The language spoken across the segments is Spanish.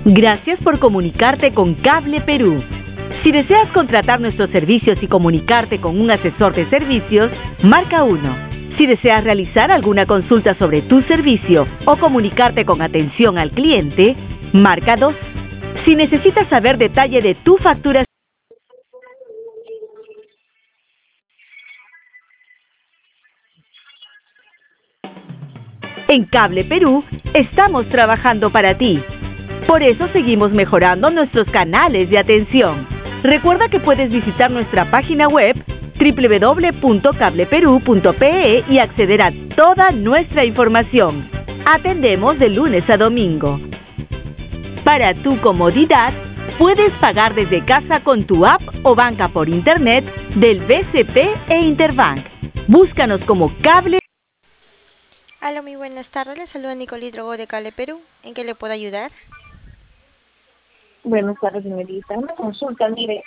Gracias por comunicarte con Cable Perú. Si deseas contratar nuestros servicios y comunicarte con un asesor de servicios, marca 1. Si deseas realizar alguna consulta sobre tu servicio o comunicarte con atención al cliente, marca 2. Si necesitas saber detalle de tu facturación, en Cable Perú estamos trabajando para ti. Por eso seguimos mejorando nuestros canales de atención. Recuerda que puedes visitar nuestra página web www.cableperu.pe y acceder a toda nuestra información. Atendemos de lunes a domingo. Para tu comodidad, puedes pagar desde casa con tu app o banca por internet del BCP e Interbank. Búscanos como Cable. Hola, muy buenas tardes. Les saluda Nicolí Drogo de Cable Perú. ¿En qué le puedo ayudar? Buenas tardes, señorita. Una consulta, mire,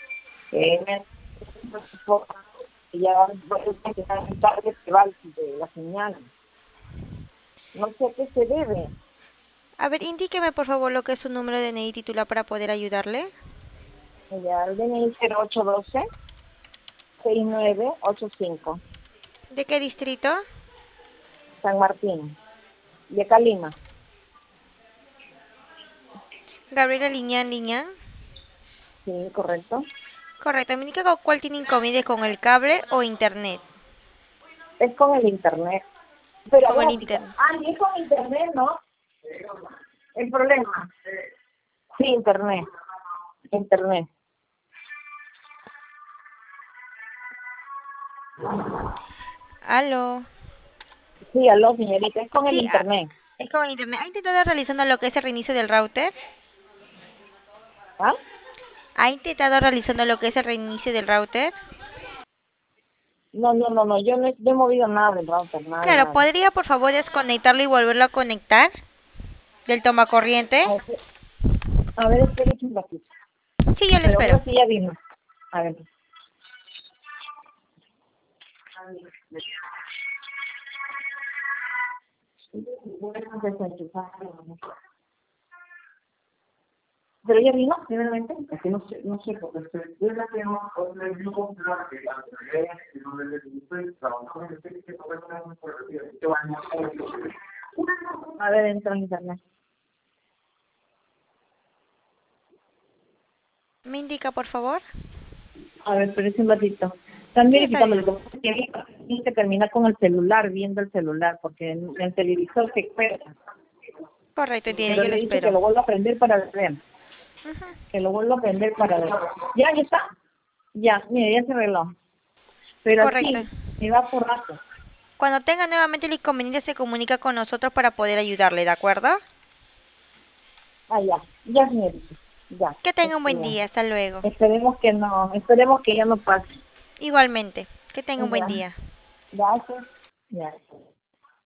ya voy a empezar a tarde que va de la señal. No sé a qué se debe. A ver, indíqueme por favor lo que es su número de DNI titular para poder ayudarle. Ya, el DNI 0812-6985, ¿De qué distrito? San Martín, y acá Lima. Gabriela Liñán. Sí, correcto. Correcto, me indica cuál tiene inconveniente con el cable o internet. Es con el internet. Pero Con el bueno, internet. y es con internet, ¿no? El problema. Sí, internet. Internet. Aló. Sí, aló, señorita, es con el Sí, internet. es con el internet. ¿Ha intentado realizando lo que es el reinicio del router? ¿Ah? ¿Ha intentado realizando lo que es el reinicio del router? No, yo no he movido nada del router, Claro, nada. ¿podría por favor desconectarlo y volverlo a conectar del tomacorriente? A ver, espere un ratito. Sí, yo le Pero espero. ahora sí ya vino. A ver. Pero ya vino, primeramente. Es que no sé, porque yo la tengo con el grupo que la entregué y no le estoy trabajando en que a ver, entra en internet. ¿Me indica por favor? A ver, pero un ratito. Están Sí, está bien. verificando que tiene que terminar con el celular, viendo el celular, porque en el televisor se cuelga. Correcto, tiene, Pero yo lo le dice que espero. lo vuelva a prender para ver. Ujú. Que lo vuelva a prender para ver. Ya está. Ya, mire, ya se arregló. Pero Correcto. así, me va por rato. Cuando tenga nuevamente el inconveniente se comunica con nosotros para poder ayudarle, ¿de acuerdo? Ah, ya, señorita. Ya. Que tenga un buen día, hasta luego. Esperemos que ya no pase. Igualmente, que tenga un buen Ya, día. gracias. Ya.